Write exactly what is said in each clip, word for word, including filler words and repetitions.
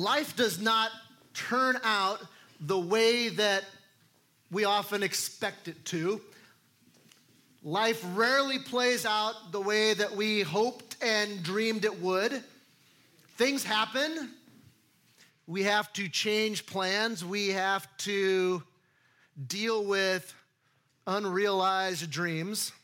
life does not turn out the way that we often expect it to. Life rarely plays out the way that we hoped and dreamed it would. Things happen. We have to change plans. We have to deal with unrealized dreams.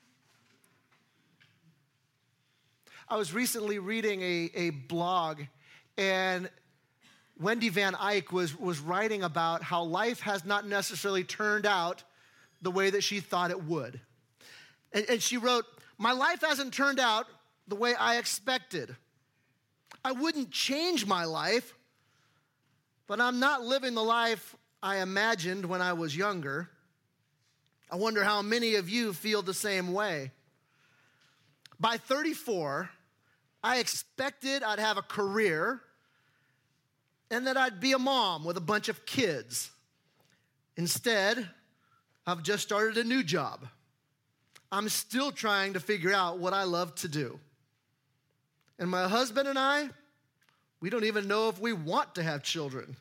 I was recently reading a, a blog, and Wendy Van Eyck was, was writing about how life has not necessarily turned out the way that she thought it would. And, and she wrote, "My life hasn't turned out the way I expected. I wouldn't change my life, but I'm not living the life I imagined when I was younger. I wonder how many of you feel the same way. By thirty-four, I expected I'd have a career and that I'd be a mom with a bunch of kids. Instead, I've just started a new job. I'm still trying to figure out what I love to do. And my husband and I, we don't even know if we want to have children.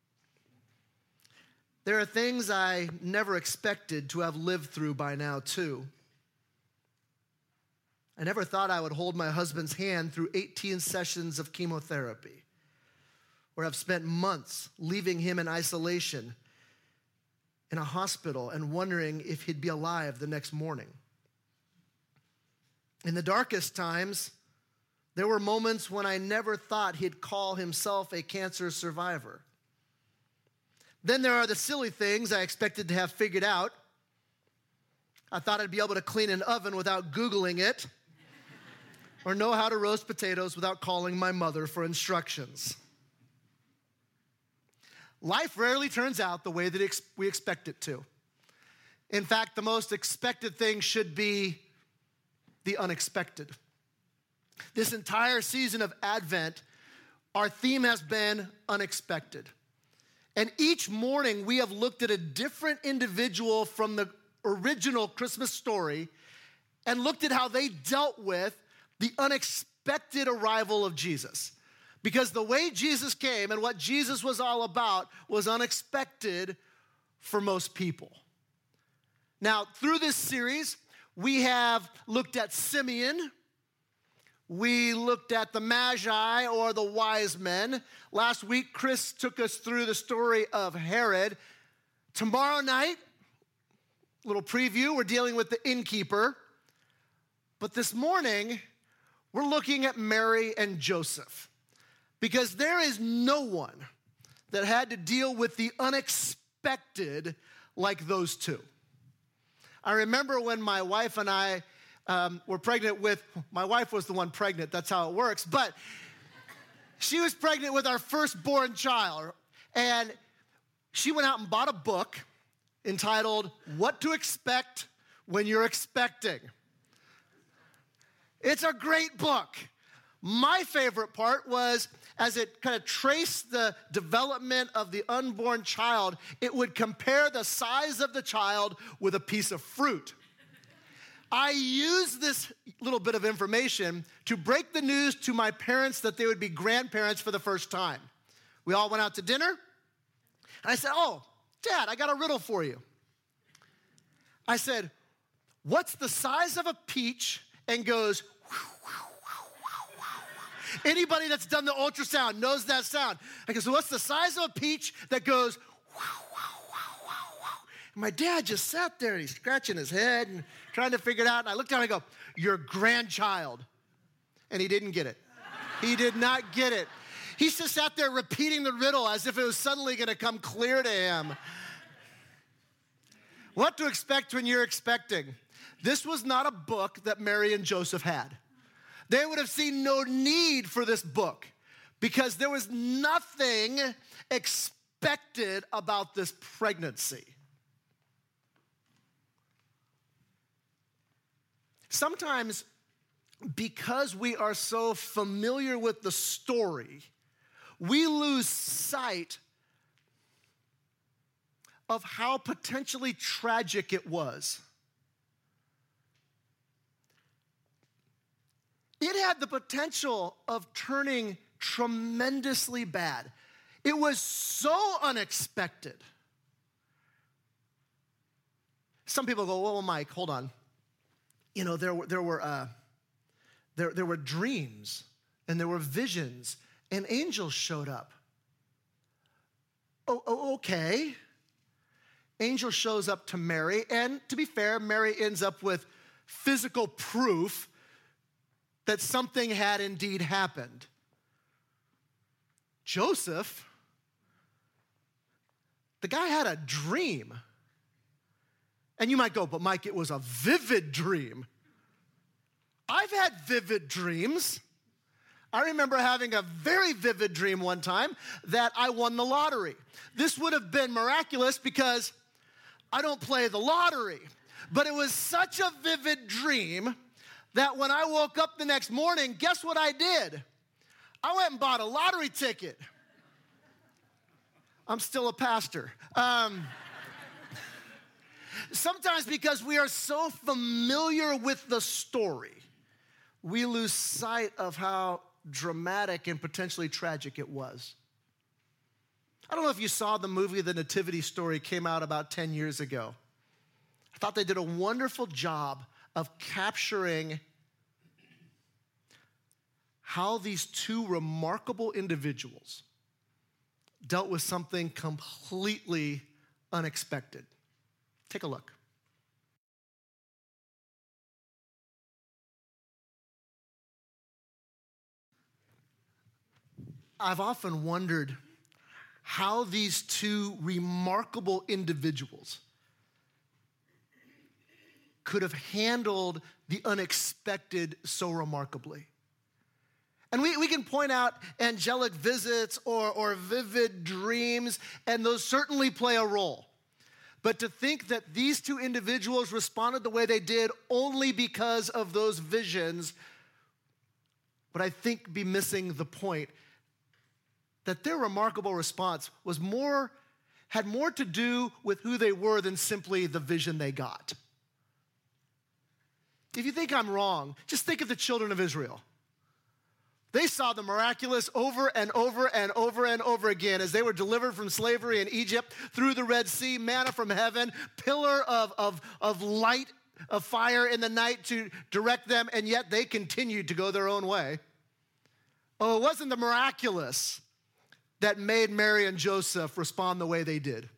There are things I never expected to have lived through by now, too. I never thought I would hold my husband's hand through eighteen sessions of chemotherapy, where I've spent months leaving him in isolation in a hospital and wondering if he'd be alive the next morning. In the darkest times, there were moments when I never thought he'd call himself a cancer survivor. Then there are the silly things I expected to have figured out. I thought I'd be able to clean an oven without Googling it, or know how to roast potatoes without calling my mother for instructions. Life rarely turns out the way that we expect it to. In fact, the most expected thing should be the unexpected. This entire season of Advent, our theme has been unexpected. And each morning we have looked at a different individual from the original Christmas story and looked at how they dealt with the unexpected arrival of Jesus. Because the way Jesus came and what Jesus was all about was unexpected for most people. Now, through this series, we have looked at Simeon. We looked at the Magi, or the wise men. Last week, Chris took us through the story of Herod. Tomorrow night, little preview, we're dealing with the innkeeper. But this morning, we're looking at Mary and Joseph. Because there is no one that had to deal with the unexpected like those two. I remember when my wife and I um, were pregnant with, my wife was the one pregnant, that's how it works, but she was pregnant with our firstborn child, and she went out and bought a book entitled, What to Expect When You're Expecting. It's a great book. My favorite part was, as it kind of traced the development of the unborn child, it would compare the size of the child with a piece of fruit. I used this little bit of information to break the news to my parents that they would be grandparents for the first time. We all went out to dinner, and I said, "Oh, Dad, I got a riddle for you." I said, "What's the size of a peach and goes Anybody that's done the ultrasound knows that sound. I go, so what's the size of a peach that goes, wow, wow, wow, wow, wow? And my dad just sat there and he's scratching his head and trying to figure it out. And I looked down and I go, your grandchild. And he didn't get it. He did not get it. He just sat there repeating the riddle as if it was suddenly going to come clear to him. What to expect when you're expecting. This was not a book that Mary and Joseph had. They would have seen no need for this book because there was nothing expected about this pregnancy. Sometimes, because we are so familiar with the story, we lose sight of how potentially tragic it was. It had the potential of turning tremendously bad. It was so unexpected. Some people go, well, Mike, hold on. You know, there were, there were, uh, there, there were dreams and there were visions and angels showed up. Oh, oh, okay. Angel shows up to Mary, and to be fair, Mary ends up with physical proof that something had indeed happened. Joseph, the guy had a dream. And you might go, but Mike, it was a vivid dream. I've had vivid dreams. I remember having a very vivid dream one time that I won the lottery. This would have been miraculous because I don't play the lottery. But it was such a vivid dream that when I woke up the next morning, guess what I did? I went and bought a lottery ticket. I'm still a pastor. Um, sometimes because we are so familiar with the story, we lose sight of how dramatic and potentially tragic it was. I don't know if you saw the movie The Nativity Story, came out about ten years ago. I thought they did a wonderful job of capturing how these two remarkable individuals dealt with something completely unexpected. Take a look. I've often wondered how these two remarkable individuals could have handled the unexpected so remarkably. And we, we can point out angelic visits or, or vivid dreams, and those certainly play a role. But to think that these two individuals responded the way they did only because of those visions would, I think, be missing the point that their remarkable response was more, had more to do with who they were than simply the vision they got. If you think I'm wrong, just think of the children of Israel. They saw the miraculous over and over and over and over again as they were delivered from slavery in Egypt, through the Red Sea, manna from heaven, pillar of, of, of light, of fire in the night to direct them, and yet they continued to go their own way. Oh, it wasn't the miraculous that made Mary and Joseph respond the way they did.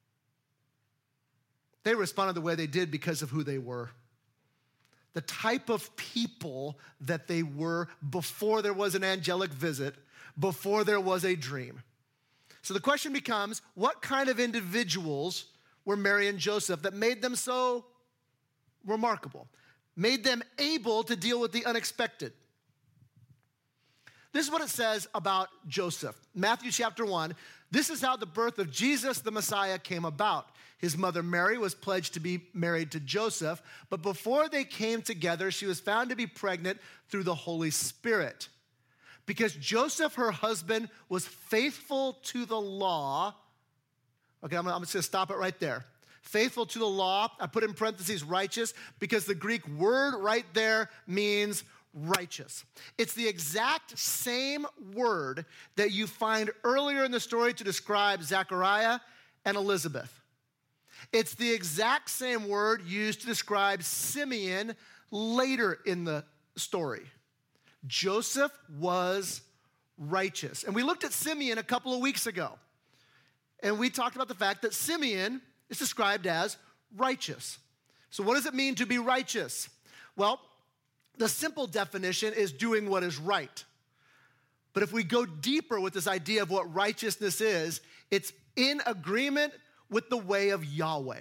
They responded the way they did because of who they were. The type of people that they were before there was an angelic visit, before there was a dream. So the question becomes, what kind of individuals were Mary and Joseph that made them so remarkable, made them able to deal with the unexpected? This is what it says about Joseph. Matthew chapter one, this is how the birth of Jesus the Messiah came about. His mother Mary was pledged to be married to Joseph, but before they came together, she was found to be pregnant through the Holy Spirit. Because Joseph, her husband, was faithful to the law. Okay, I'm, I'm just gonna stop it right there. Faithful to the law, I put in parentheses righteous, because the Greek word right there means righteous. It's the exact same word that you find earlier in the story to describe Zechariah and Elizabeth. It's the exact same word used to describe Simeon later in the story. Joseph was righteous. And we looked at Simeon a couple of weeks ago. And we talked about the fact that Simeon is described as righteous. So what does it mean to be righteous? Well, the simple definition is doing what is right. But if we go deeper with this idea of what righteousness is, it's in agreement with the way of Yahweh.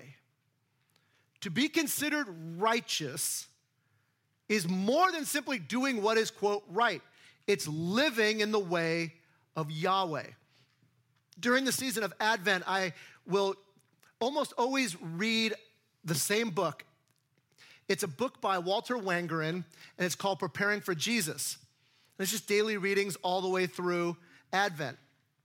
To be considered righteous is more than simply doing what is, quote, right. It's living in the way of Yahweh. During the season of Advent, I will almost always read the same book. It's a book by Walter Wangerin, and it's called Preparing for Jesus. And it's just daily readings all the way through Advent.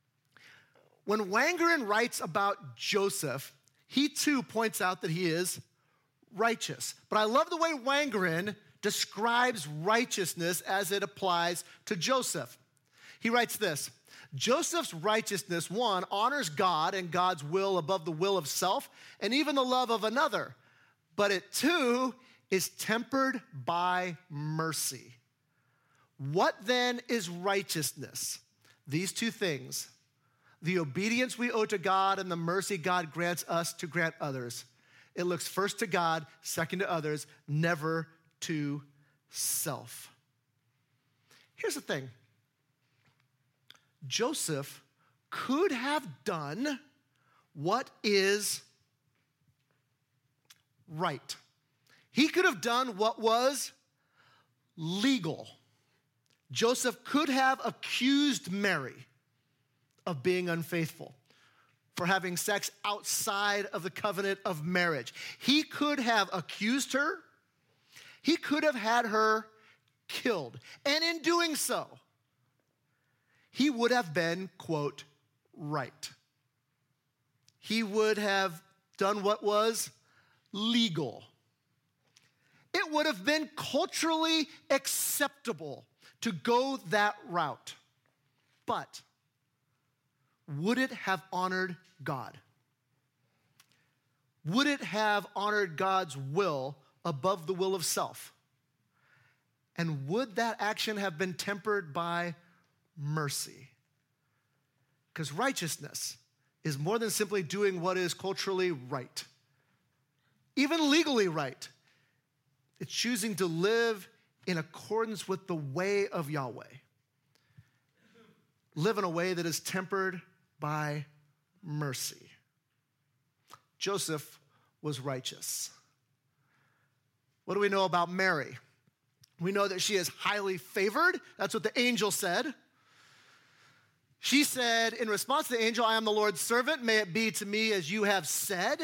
When Wangerin writes about Joseph, he too points out that he is righteous. But I love the way Wangerin describes righteousness as it applies to Joseph. He writes this: Joseph's righteousness, one, honors God and God's will above the will of self and even the love of another. But it, two, is tempered by mercy. What then is righteousness? These two things: the obedience we owe to God and the mercy God grants us to grant others. It looks first to God, second to others, never to self. Here's the thing. Joseph could have done what is right. He could have done what was legal. Joseph could have accused Mary of being unfaithful, for having sex outside of the covenant of marriage. He could have accused her. He could have had her killed. And in doing so, he would have been, quote, right. He would have done what was legal. It would have been culturally acceptable to go that route. But would it have honored God? Would it have honored God's will above the will of self? And would that action have been tempered by mercy? Because righteousness is more than simply doing what is culturally right, even legally right. It's choosing to live in accordance with the way of Yahweh. Live in a way that is tempered by mercy. Joseph was righteous. What do we know about Mary? We know that she is highly favored. That's what the angel said. She said, in response to the angel, I am the Lord's servant. May it be to me as you have said.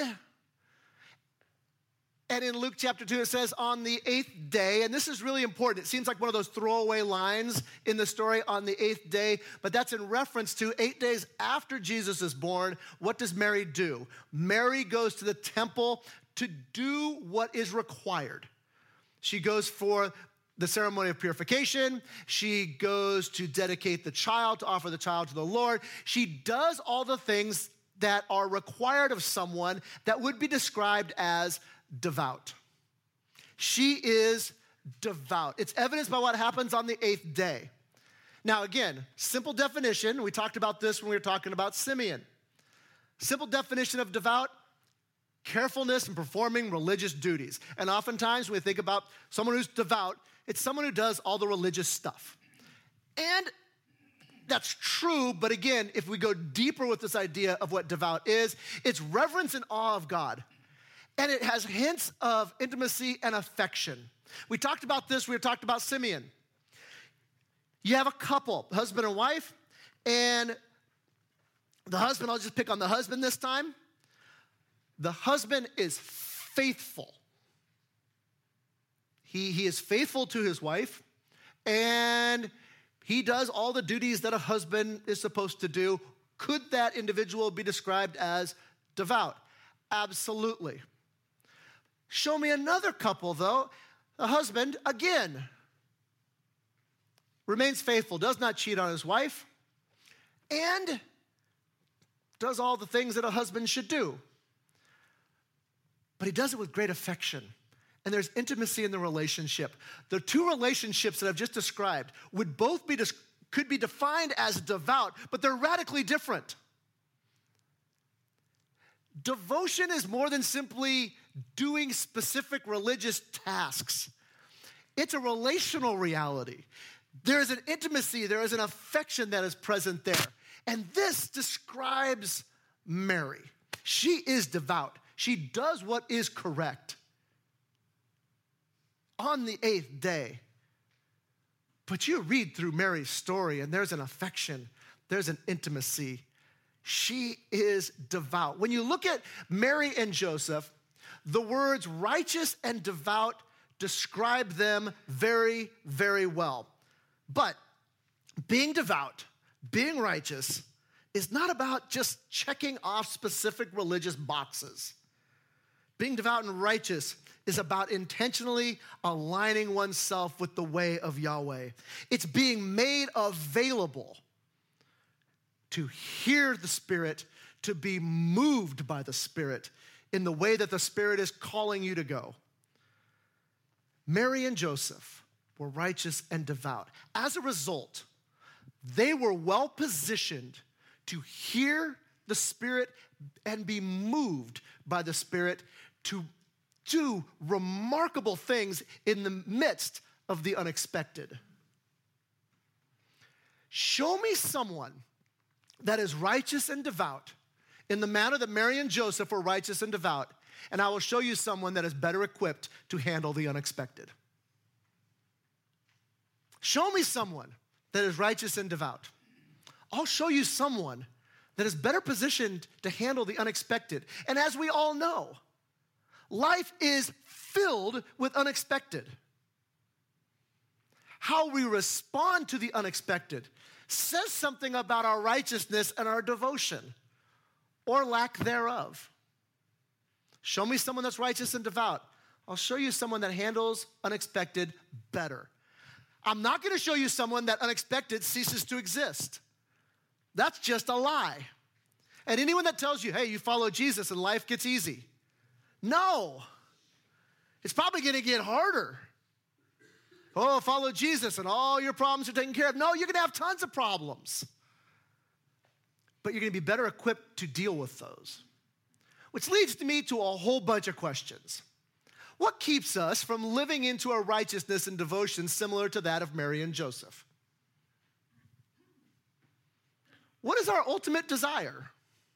And in Luke chapter two, it says, on the eighth day, and this is really important. It seems like one of those throwaway lines in the story, on the eighth day, but that's in reference to eight days after Jesus is born. What does Mary do? Mary goes to the temple to do what is required. She goes for the ceremony of purification. She goes to dedicate the child, to offer the child to the Lord. She does all the things that are required of someone that would be described as devout. She is devout. It's evidenced by what happens on the eighth day. Now, again, simple definition. We talked about this when we were talking about Simeon. Simple definition of devout: carefulness in performing religious duties. And oftentimes when we think about someone who's devout, it's someone who does all the religious stuff. And that's true, but again, if we go deeper with this idea of what devout is, it's reverence and awe of God. And it has hints of intimacy and affection. We talked about this, we talked about Simeon. You have a couple, husband and wife, and the husband, I'll just pick on the husband this time. The husband is faithful. He, he is faithful to his wife, and he does all the duties that a husband is supposed to do. Could that individual be described as devout? Absolutely. Show me another couple, though. The husband, again, remains faithful, does not cheat on his wife, and does all the things that a husband should do. But he does it with great affection. And there's intimacy in the relationship. The two relationships that I've just described would both be, could be defined as devout, but they're radically different. Devotion is more than simply doing specific religious tasks. It's a relational reality. There is an intimacy, there is an affection that is present there. And this describes Mary. She is devout. She does what is correct on the eighth day. But you read through Mary's story and there's an affection, there's an intimacy. She is devout. When you look at Mary and Joseph, the words righteous and devout describe them very, very well. But being devout, being righteous, is not about just checking off specific religious boxes. Being devout and righteous is about intentionally aligning oneself with the way of Yahweh. It's being made available to hear the Spirit, to be moved by the Spirit in the way that the Spirit is calling you to go. Mary and Joseph were righteous and devout. As a result, they were well positioned to hear the Spirit and be moved by the Spirit to do remarkable things in the midst of the unexpected. Show me someone that is righteous and devout in the manner that Mary and Joseph were righteous and devout, and I will show you someone that is better equipped to handle the unexpected. Show me someone that is righteous and devout. I'll show you someone that is better positioned to handle the unexpected. And as we all know, life is filled with unexpected. How we respond to the unexpected says something about our righteousness and our devotion, or lack thereof. Show me someone that's righteous and devout. I'll show you someone that handles unexpected better. I'm not going to show you someone that unexpected ceases to exist. That's just a lie. And anyone that tells you, hey, you follow Jesus and life gets easy. No. It's probably going to get harder. Oh, follow Jesus and all your problems are taken care of. No, you're going to have tons of problems. But you're going to be better equipped to deal with those. Which leads me to a whole bunch of questions. What keeps us from living into a righteousness and devotion similar to that of Mary and Joseph? What is our ultimate desire?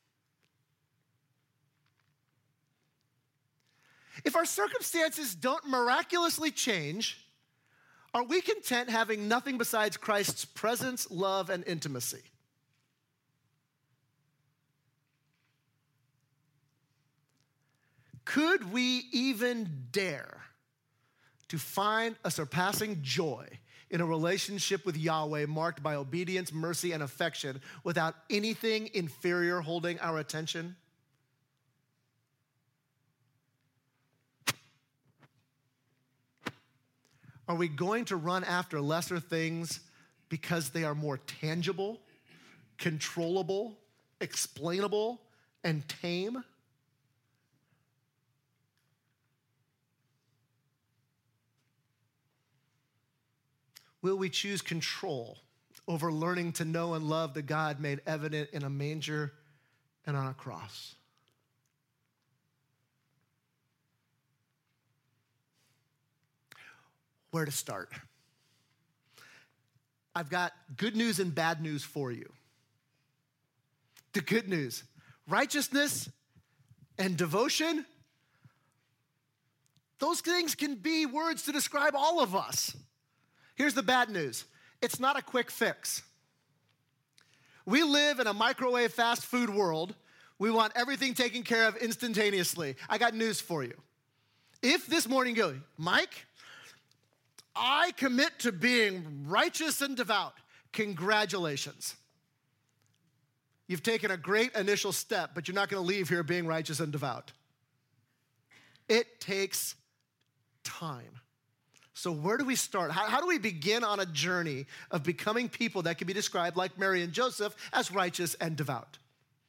If our circumstances don't miraculously change, are we content having nothing besides Christ's presence, love, and intimacy? Could we even dare to find a surpassing joy in a relationship with Yahweh marked by obedience, mercy, and affection without anything inferior holding our attention? Are we going to run after lesser things because they are more tangible, controllable, explainable, and tame? Will we choose control over learning to know and love the God made evident in a manger and on a cross? Where to start? I've got good news and bad news for you. The good news, righteousness and devotion, those things can be words to describe all of us. Here's the bad news. It's not a quick fix. We live in a microwave fast food world. We want everything taken care of instantaneously. I got news for you. If this morning you go, Mike, I commit to being righteous and devout, congratulations. You've taken a great initial step, but you're not going to leave here being righteous and devout. It takes time. So where do we start? How, how do we begin on a journey of becoming people that can be described like Mary and Joseph as righteous and devout?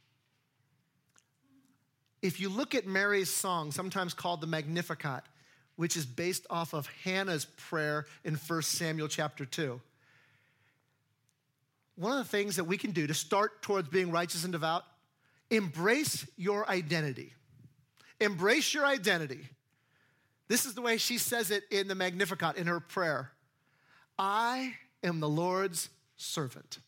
If you look at Mary's song, sometimes called the Magnificat, which is based off of Hannah's prayer in First Samuel chapter two. One of the things that we can do to start towards being righteous and devout, embrace your identity. Embrace your identity. This is the way she says it in the Magnificat, in her prayer. I am the Lord's servant.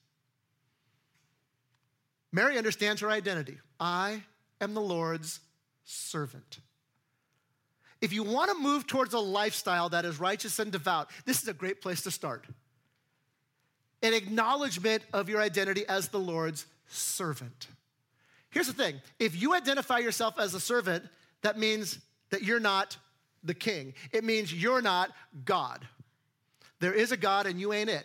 Mary understands her identity. I am the Lord's servant. If you want to move towards a lifestyle that is righteous and devout, this is a great place to start. An acknowledgement of your identity as the Lord's servant. Here's the thing. If you identify yourself as a servant, that means that you're not the king. It means you're not God. There is a God and you ain't it.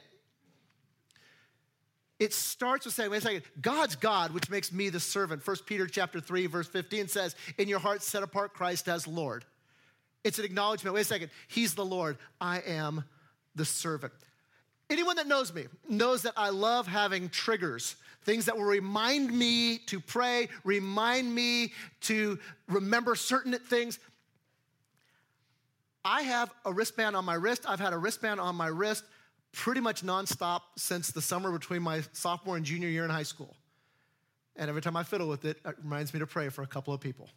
It starts with saying, wait a second, God's God, which makes me the servant. First Peter chapter three, verse fifteen says, in your heart set apart Christ as Lord. It's an acknowledgement. Wait a second. He's the Lord. I am the servant. Anyone that knows me knows that I love having triggers, things that will remind me to pray, remind me to remember certain things. I have a wristband on my wrist. I've had a wristband on my wrist pretty much nonstop since the summer between my sophomore and junior year in high school. And every time I fiddle with it, it reminds me to pray for a couple of people.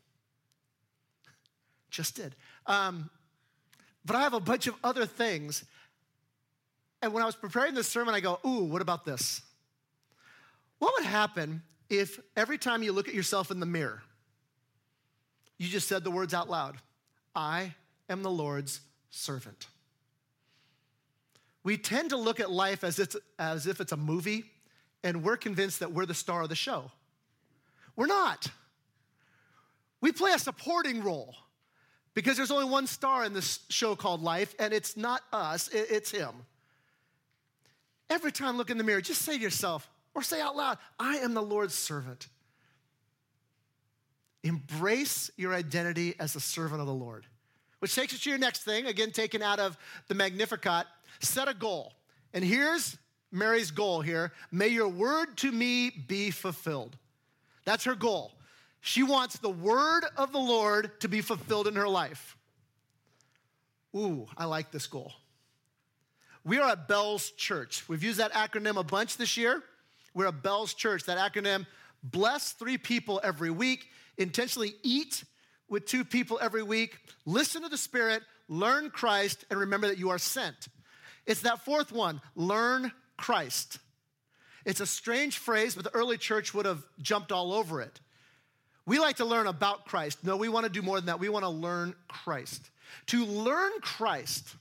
Just did. Um, but I have a bunch of other things. And when I was preparing this sermon, I go, ooh, what about this? What would happen if every time you look at yourself in the mirror, you just said the words out loud, I am the Lord's servant. We tend to look at life as, it's, as if it's a movie, and we're convinced that we're the star of the show. We're not. We play a supporting role because there's only one star in this show called life, and it's not us, it's him. Every time look in the mirror, just say to yourself, or say out loud, I am the Lord's servant. Embrace your identity as a servant of the Lord. Which takes us to your next thing, again, taken out of the Magnificat. Set a goal. And here's Mary's goal here. May your word to me be fulfilled. That's her goal. She wants the word of the Lord to be fulfilled in her life. Ooh, I like this goal. We are a Bells Church. We've used that acronym a bunch this year. We're a Bells Church. That acronym, bless three people every week, intentionally eat with two people every week, listen to the Spirit, learn Christ, and remember that you are sent. It's that fourth one, learn Christ. It's a strange phrase, but the early church would have jumped all over it. We like to learn about Christ. No, we want to do more than that. We want to learn Christ. To learn Christ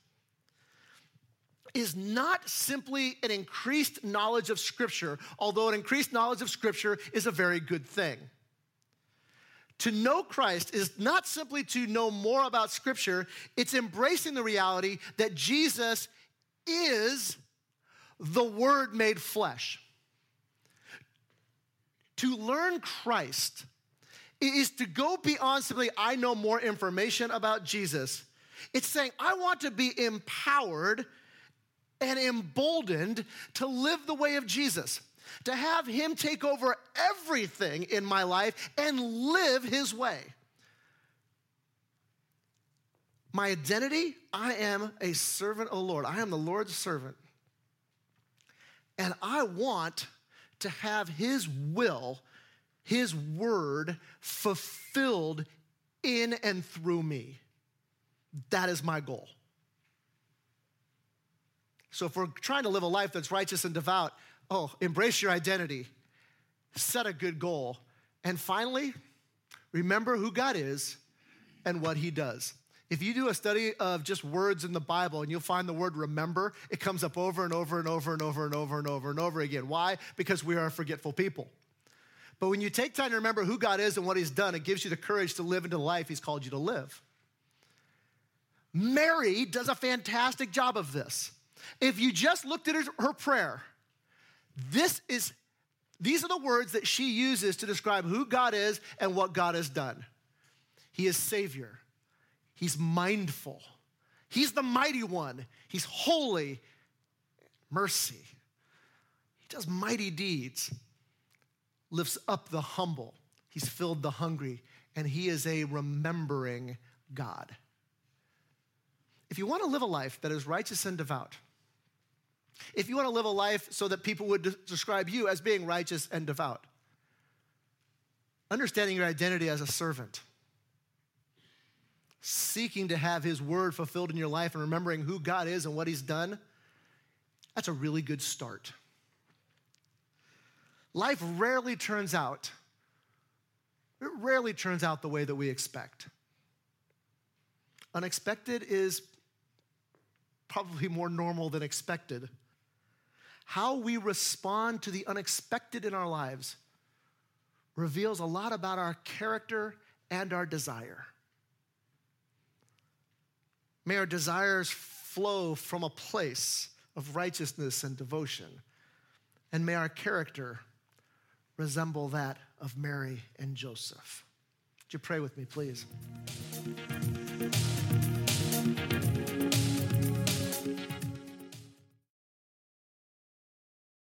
is not simply an increased knowledge of Scripture, although an increased knowledge of Scripture is a very good thing. To know Christ is not simply to know more about Scripture, it's embracing the reality that Jesus is the Word made flesh. To learn Christ is to go beyond simply, I know more information about Jesus. It's saying, I want to be empowered and emboldened to live the way of Jesus, to have him take over everything in my life and live his way. My identity, I am a servant of the Lord. I am the Lord's servant. And I want to have his will, his word fulfilled in and through me. That is my goal. So if we're trying to live a life that's righteous and devout, oh, embrace your identity, set a good goal, and finally, remember who God is and what he does. If you do a study of just words in the Bible and you'll find the word remember, it comes up over and over and over and over and over and over and over again. Why? Because we are a forgetful people. But when you take time to remember who God is and what he's done, it gives you the courage to live into the life he's called you to live. Mary does a fantastic job of this. If you just looked at her, her prayer, this is, these are the words that she uses to describe who God is and what God has done. He is Savior. He's mindful. He's the mighty one. He's holy. Mercy. He does mighty deeds. Lifts up the humble. He's filled the hungry. And he is a remembering God. If you want to live a life that is righteous and devout, if you want to live a life so that people would de- describe you as being righteous and devout, understanding your identity as a servant, seeking to have his word fulfilled in your life and remembering who God is and what he's done, that's a really good start. Life rarely turns out, it rarely turns out the way that we expect. Unexpected is probably more normal than expected. How we respond to the unexpected in our lives reveals a lot about our character and our desire. May our desires flow from a place of righteousness and devotion, and may our character resemble that of Mary and Joseph. Would you pray with me, please?